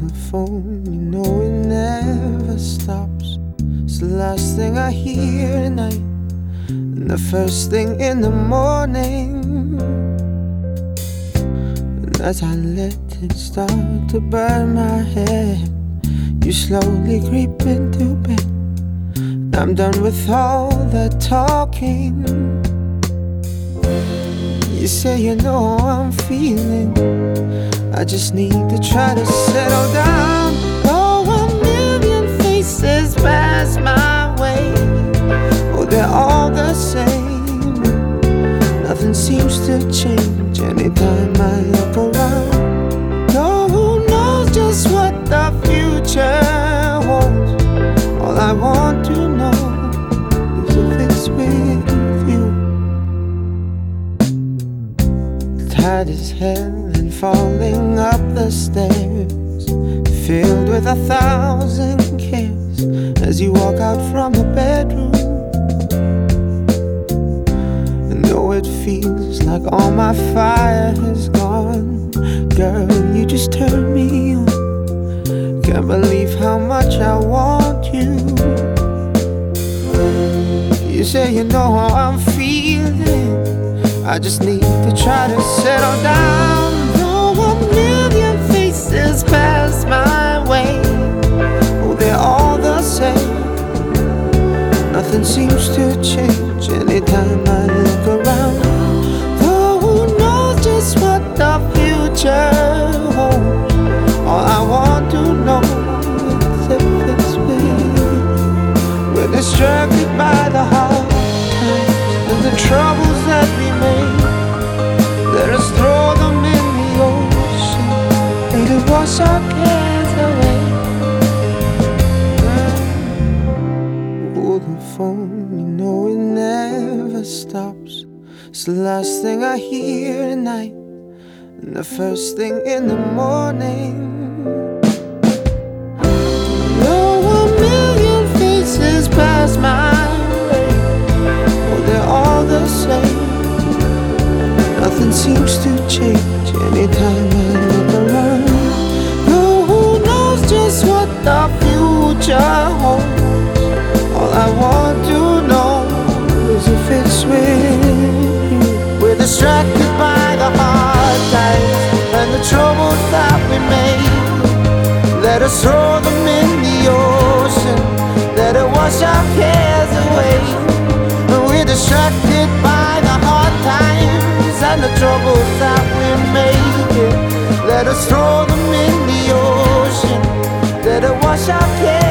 the phone, you know it never stops. It's the last thing I hear at night and the first thing in the morning. And as I let it start to burn my head, you slowly creep into bed. I'm done with all that talking. You say you know how I'm feeling, I just need to try to settle down. Oh, a million faces pass my way. Oh, they're all the same. Nothing seems to change anytime I look around. No one knows just what the future holds. All I want to know is if it's with you. Tired as hell and falling up the stairs, filled with 1,000 cares, as you walk out from the bedroom. And though it feels like all my fire is gone, girl, you just turn me on. Can't believe how much I want you. You say you know how I'm feeling, I just need to try to settle down. Though a million faces pass my way, oh, they're all the same. Nothing seems to change anytime I look around. Though who knows just what the future holds. All I want to know is if it's me. We're distracted by the hard times and the troubles that we made. Let us throw them in the ocean, let it wash our cares away. Oh, the phone, you know it never stops. It's the last thing I hear at night and the first thing in the morning. Oh, a million faces pass my way, oh, they're all the same. Nothing seems to change anytime I look around. No one knows just what the future holds. All I want to know is if it's with you. We're distracted by the hard times and the troubles that we made. Let us throw them in the ocean, let it wash our cares away. We're distracted by the hard times and the troubles that we made. Let us throw them in the ocean, let it wash our cares away.